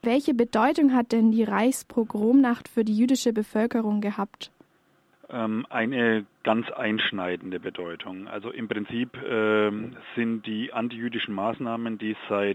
Welche Bedeutung hat denn die Reichspogromnacht für die jüdische Bevölkerung gehabt? Eine ganz einschneidende Bedeutung. Also im Prinzip sind die antijüdischen Maßnahmen, die seit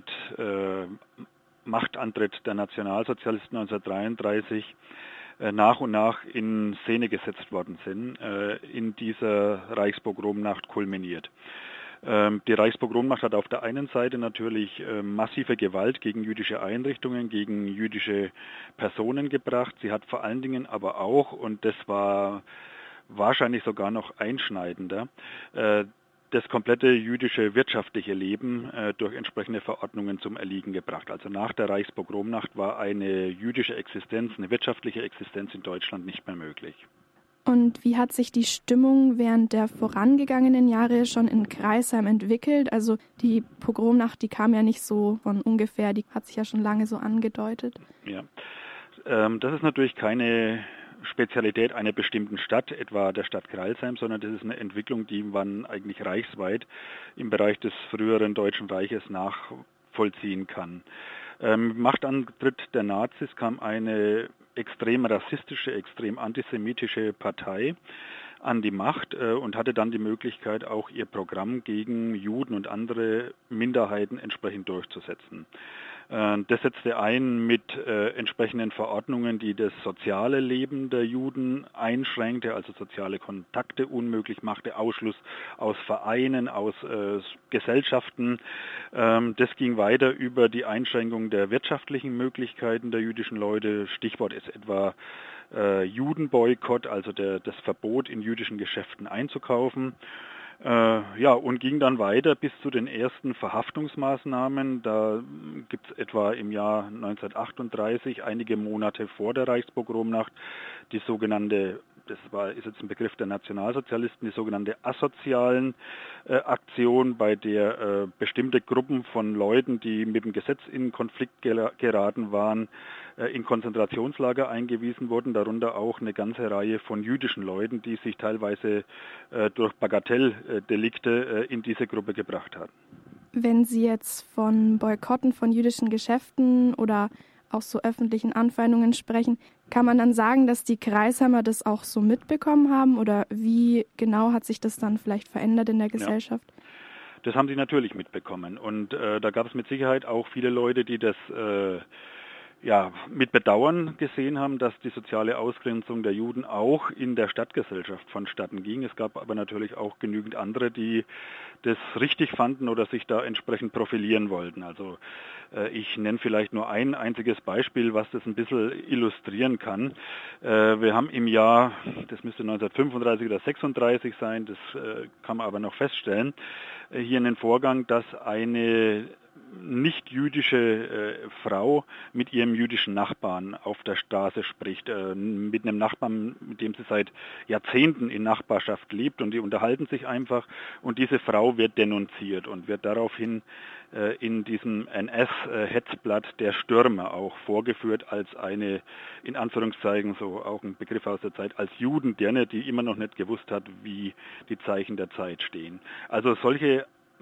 Machtantritt der Nationalsozialisten 1933 nach und nach in Szene gesetzt worden sind, in dieser Reichspogromnacht kulminiert. Die Reichspogromnacht hat auf der einen Seite natürlich massive Gewalt gegen jüdische Einrichtungen, gegen jüdische Personen gebracht. Sie hat vor allen Dingen aber auch, und das war wahrscheinlich sogar noch einschneidender, das komplette jüdische wirtschaftliche Leben durch entsprechende Verordnungen zum Erliegen gebracht. Also nach der Reichspogromnacht war eine jüdische Existenz, eine wirtschaftliche Existenz in Deutschland nicht mehr möglich. Und wie hat sich die Stimmung während der vorangegangenen Jahre schon in Crailsheim entwickelt? Also die Pogromnacht, die kam ja nicht so von ungefähr, die hat sich ja schon lange so angedeutet. Ja, das ist natürlich keine Spezialität einer bestimmten Stadt, etwa der Stadt Crailsheim, sondern das ist eine Entwicklung, die man eigentlich reichsweit im Bereich des früheren Deutschen Reiches nachvollziehen kann. Mit Machtantritt der Nazis kam eine extrem rassistische, extrem antisemitische Partei an die Macht und hatte dann die Möglichkeit, auch ihr Programm gegen Juden und andere Minderheiten entsprechend durchzusetzen. Das setzte ein mit entsprechenden Verordnungen, die das soziale Leben der Juden einschränkte, also soziale Kontakte unmöglich machte, Ausschluss aus Vereinen, aus Gesellschaften. Das ging weiter über die Einschränkung der wirtschaftlichen Möglichkeiten der jüdischen Leute. Stichwort ist etwa Judenboykott, also das Verbot, in jüdischen Geschäften einzukaufen. Und ging dann weiter bis zu den ersten Verhaftungsmaßnahmen. Da gibt es etwa im Jahr 1938, einige Monate vor der Reichspogromnacht, die sogenannte, ist jetzt ein Begriff der Nationalsozialisten, die sogenannte asozialen Aktion, bei der bestimmte Gruppen von Leuten, die mit dem Gesetz in Konflikt geraten waren, in Konzentrationslager eingewiesen wurden, darunter auch eine ganze Reihe von jüdischen Leuten, die sich teilweise durch Bagatelldelikte in diese Gruppe gebracht hatten. Wenn Sie jetzt von Boykotten von jüdischen Geschäften oder auch so öffentlichen Anfeindungen sprechen, kann man dann sagen, dass die Crailsheimer das auch so mitbekommen haben oder wie genau hat sich das dann vielleicht verändert in der Gesellschaft? Ja. Das haben sie natürlich mitbekommen und da gab es mit Sicherheit auch viele Leute, die das mit Bedauern gesehen haben, dass die soziale Ausgrenzung der Juden auch in der Stadtgesellschaft vonstatten ging. Es gab aber natürlich auch genügend andere, die das richtig fanden oder sich da entsprechend profilieren wollten. Also ich nenne vielleicht nur ein einziges Beispiel, was das ein bisschen illustrieren kann. Wir haben im Jahr, das müsste 1935 oder 36 sein, das kann man aber noch feststellen, hier einen Vorgang, dass eine nicht-jüdische Frau mit ihrem jüdischen Nachbarn auf der Straße spricht, mit einem Nachbarn, mit dem sie seit Jahrzehnten in Nachbarschaft lebt und die unterhalten sich einfach und diese Frau wird denunziert und wird daraufhin in diesem NS-Hetzblatt der Stürmer auch vorgeführt als eine, in Anführungszeichen, so auch ein Begriff aus der Zeit, als Judendirne, die immer noch nicht gewusst hat, wie die Zeichen der Zeit stehen. Also solche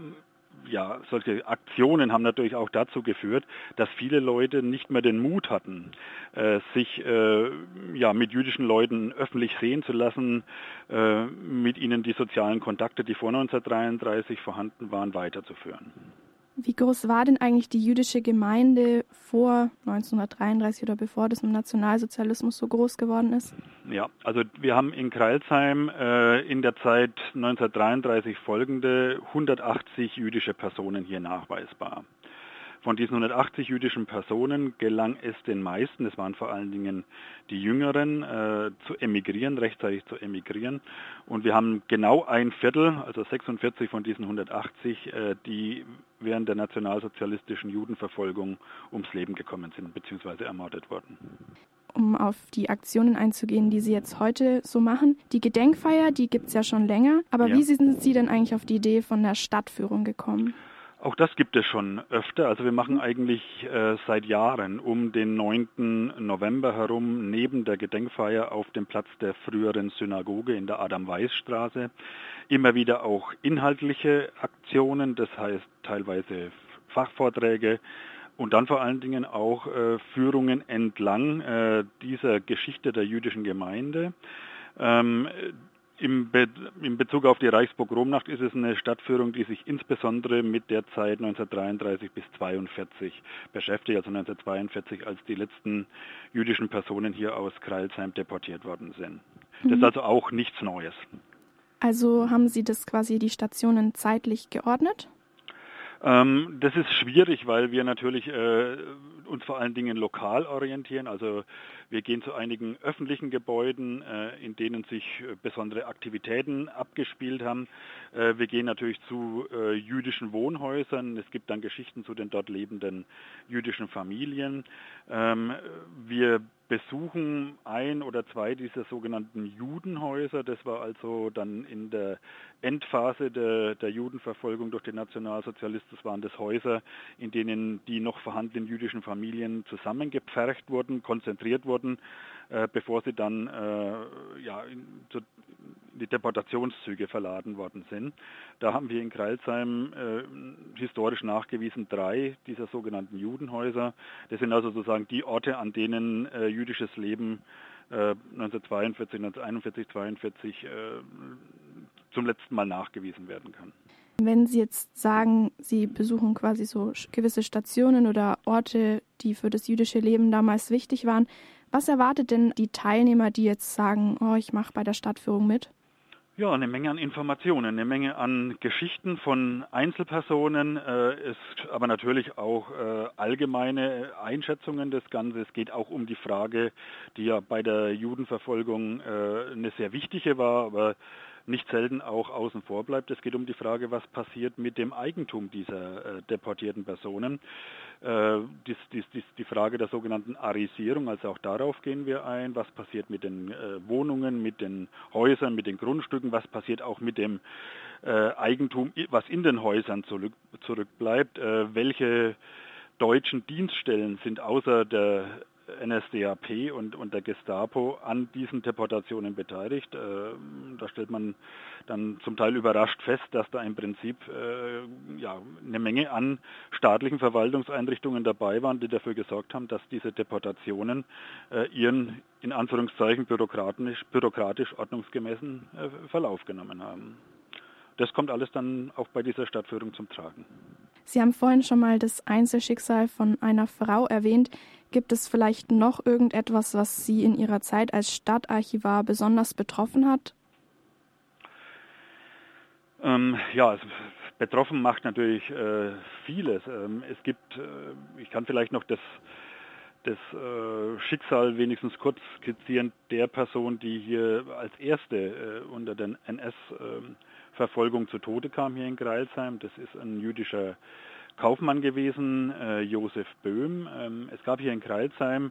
Aktionen haben natürlich auch dazu geführt, dass viele Leute nicht mehr den Mut hatten, sich mit jüdischen Leuten öffentlich sehen zu lassen, mit ihnen die sozialen Kontakte, die vor 1933 vorhanden waren, weiterzuführen. Wie groß war denn eigentlich die jüdische Gemeinde vor 1933 oder bevor das mit dem Nationalsozialismus so groß geworden ist? Ja, also wir haben in Crailsheim in der Zeit 1933 folgende 180 jüdische Personen hier nachweisbar. Von diesen 180 jüdischen Personen gelang es den meisten, es waren vor allen Dingen die Jüngeren, rechtzeitig zu emigrieren. Und wir haben genau ein Viertel, also 46 von diesen 180, die während der nationalsozialistischen Judenverfolgung ums Leben gekommen sind bzw. ermordet wurden. Um auf die Aktionen einzugehen, die Sie jetzt heute so machen. Die Gedenkfeier, die gibt es ja schon länger. Aber wie sind Sie denn eigentlich auf die Idee von der Stadtführung gekommen? Auch das gibt es schon öfter. Also wir machen eigentlich seit Jahren um den 9. November herum neben der Gedenkfeier auf dem Platz der früheren Synagoge in der Adam-Weiß-Straße immer wieder auch inhaltliche Aktionen, das heißt teilweise Fachvorträge, Und dann vor allen Dingen auch Führungen entlang dieser Geschichte der jüdischen Gemeinde. In Bezug auf die Reichspogromnacht ist es eine Stadtführung, die sich insbesondere mit der Zeit 1933 bis 1942 beschäftigt, also 1942, als die letzten jüdischen Personen hier aus Crailsheim deportiert worden sind. Das ist also auch nichts Neues. Also haben Sie das quasi die Stationen zeitlich geordnet? Das ist schwierig, weil wir natürlich uns vor allen Dingen lokal orientieren. Also wir gehen zu einigen öffentlichen Gebäuden, in denen sich besondere Aktivitäten abgespielt haben. Wir gehen natürlich zu jüdischen Wohnhäusern. Es gibt dann Geschichten zu den dort lebenden jüdischen Familien. Wir besuchen ein oder zwei dieser sogenannten Judenhäuser. Das war also dann in der Endphase der Judenverfolgung durch den Nationalsozialismus, waren das Häuser, in denen die noch vorhandenen jüdischen Familien zusammengepfercht wurden, konzentriert wurden, bevor sie dann in die Deportationszüge verladen worden sind. Da haben wir in Crailsheim historisch nachgewiesen 3 dieser sogenannten Judenhäuser. Das sind also sozusagen die Orte, an denen jüdisches Leben 1942, 1941, 1942 zum letzten Mal nachgewiesen werden kann. Wenn Sie jetzt sagen, Sie besuchen quasi so gewisse Stationen oder Orte, die für das jüdische Leben damals wichtig waren, was erwartet denn die Teilnehmer, die jetzt sagen, oh, ich mache bei der Stadtführung mit? Ja, eine Menge an Informationen, eine Menge an Geschichten von Einzelpersonen, aber natürlich auch allgemeine Einschätzungen des Ganzen. Es geht auch um die Frage, die ja bei der Judenverfolgung eine sehr wichtige war, aber nicht selten auch außen vor bleibt. Es geht um die Frage, was passiert mit dem Eigentum dieser deportierten Personen. Die Frage der sogenannten Arisierung, also auch darauf gehen wir ein. Was passiert mit den Wohnungen, mit den Häusern, mit den Grundstücken? Was passiert auch mit dem Eigentum, was in den Häusern zurückbleibt? Welche deutschen Dienststellen sind außer der NSDAP und der Gestapo an diesen Deportationen beteiligt. Da stellt man dann zum Teil überrascht fest, dass da im Prinzip eine Menge an staatlichen Verwaltungseinrichtungen dabei waren, die dafür gesorgt haben, dass diese Deportationen ihren, in Anführungszeichen, bürokratisch ordnungsgemäßen Verlauf genommen haben. Das kommt alles dann auch bei dieser Stadtführung zum Tragen. Sie haben vorhin schon mal das Einzelschicksal von einer Frau erwähnt. Gibt es vielleicht noch irgendetwas, was Sie in Ihrer Zeit als Stadtarchivar besonders betroffen hat? Betroffen macht natürlich vieles. Ich kann vielleicht noch das Schicksal wenigstens kurz skizzieren der Person, die hier als erste unter den NS-Verfolgung zu Tode kam hier in Crailsheim. Das ist ein jüdischer Kaufmann gewesen, Josef Böhm. Es gab hier in Crailsheim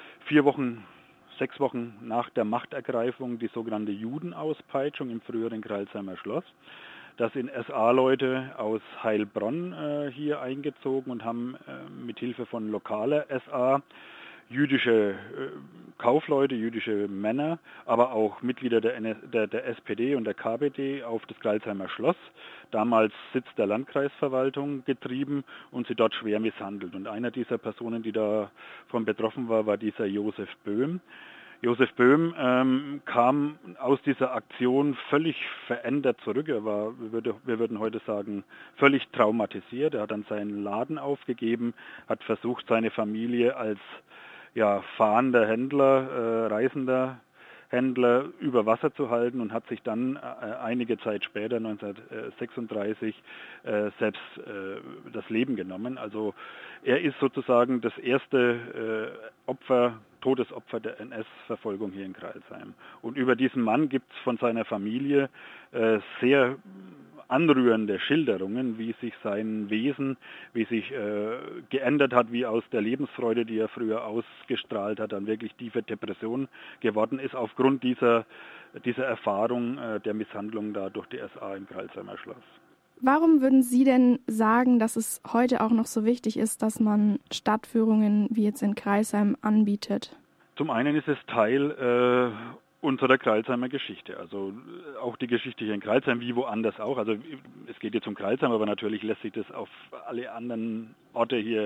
6 Wochen nach der Machtergreifung die sogenannte Judenauspeitschung im früheren Crailsheimer Schloss. Da sind SA-Leute aus Heilbronn hier eingezogen und haben mit Hilfe von lokaler SA jüdische Kaufleute, jüdische Männer, aber auch Mitglieder der SPD und der KPD auf das Crailsheimer Schloss, damals Sitz der Landkreisverwaltung, getrieben und sie dort schwer misshandelt. Und einer dieser Personen, die davon betroffen war, war dieser Josef Böhm. Josef Böhm kam aus dieser Aktion völlig verändert zurück. Er war, wir würden heute sagen, völlig traumatisiert. Er hat dann seinen Laden aufgegeben, hat versucht, seine Familie als fahrender Händler, reisender Händler über Wasser zu halten und hat sich dann einige Zeit später, 1936, selbst das Leben genommen. Also er ist sozusagen das erste Todesopfer der NS-Verfolgung hier in Crailsheim. Und über diesen Mann gibt es von seiner Familie sehr anrührende Schilderungen, wie sich sein Wesen, wie sich geändert hat, wie aus der Lebensfreude, die er früher ausgestrahlt hat, dann wirklich tiefe Depression geworden ist, aufgrund dieser Erfahrung der Misshandlung da durch die SA im Crailsheimer Schloss. Warum würden Sie denn sagen, dass es heute auch noch so wichtig ist, dass man Stadtführungen wie jetzt in Crailsheim anbietet? Zum einen ist es Teil unserer Crailsheimer Geschichte, also auch die Geschichte hier in Crailsheim, wie woanders auch. Also es geht jetzt um Crailsheim, aber natürlich lässt sich das auf alle anderen Orte hier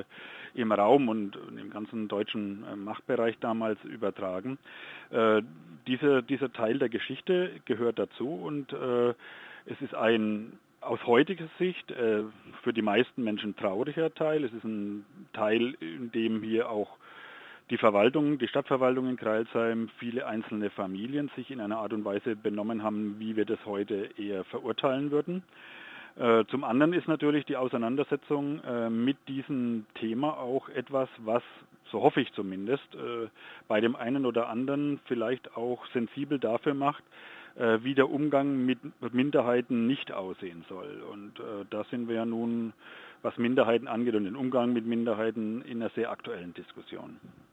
im Raum und im ganzen deutschen Machtbereich damals übertragen. Dieser Teil der Geschichte gehört dazu und es ist ein aus heutiger Sicht für die meisten Menschen trauriger Teil. Es ist ein Teil, in dem hier auch die Stadtverwaltung in Crailsheim, viele einzelne Familien sich in einer Art und Weise benommen haben, wie wir das heute eher verurteilen würden. Zum anderen ist natürlich die Auseinandersetzung mit diesem Thema auch etwas, was, so hoffe ich zumindest, bei dem einen oder anderen vielleicht auch sensibel dafür macht, wie der Umgang mit Minderheiten nicht aussehen soll. Und da sind wir ja nun, was Minderheiten angeht und den Umgang mit Minderheiten, in einer sehr aktuellen Diskussion.